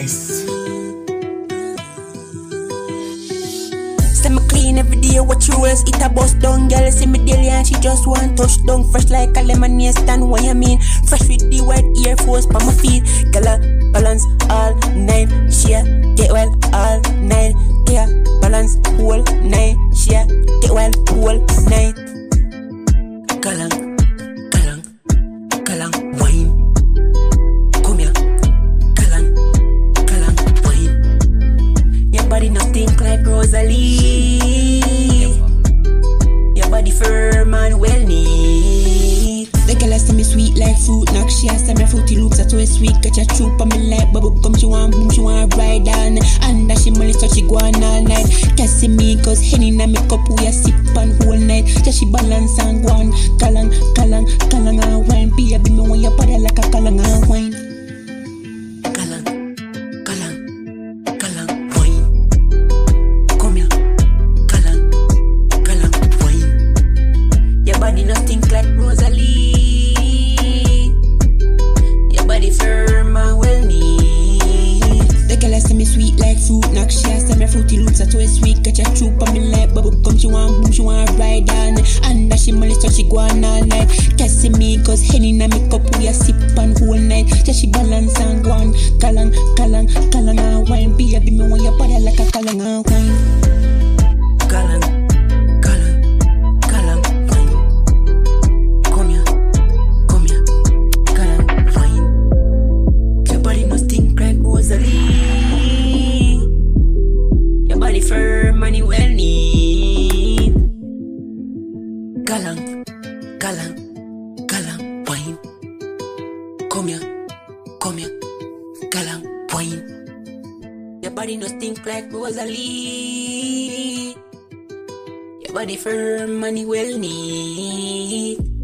Ice. Me clean every day, what you else eat a bust down. Girl see me daily and she just want touch down. Fresh like a lemonade stand, what you mean? Fresh with the white Air Force pa my feet. Girl balance all night, she get well all night. Yeah, balance whole night, she get well whole night. Galang, galang, galang, wine. Come here, galang, galang, wine. Your body not stink like Rosalie. Body firm and well neat. The girl say me sweet like fruit knock. She say me fruity looks at way sweet. Catch a troop on me like bubble gum. She want boom, she want ride on. And that she money so she go on all night. Kissing me cause Henny na me cup we a sip on whole night. Just she balance and go on. Kalang, kalang, kalang and wine. Be a be me when you body like a kalang and wine. Kalang, kalang, kalang, wine. Come here. Body not stink like Rosalie. Your body firm and well neat. The girl say me sweet like fruit knock. She say me fruity looks at way sweet. Catch a troop on me like bubble gum. She want boom, she want ride on. And that she money so she go on all night. Kissing me cause Henny na me cup we a sip on whole night. Just she balance and go on. Kalang, kalang, kalang and wine. Be a be me when your body like a kalang and wine. Kalang. Your body firm and well neat. Galang, galang, galang, wine. Come here, galang, wine. Your body no stink like Rosalie. Your body firm and well neat.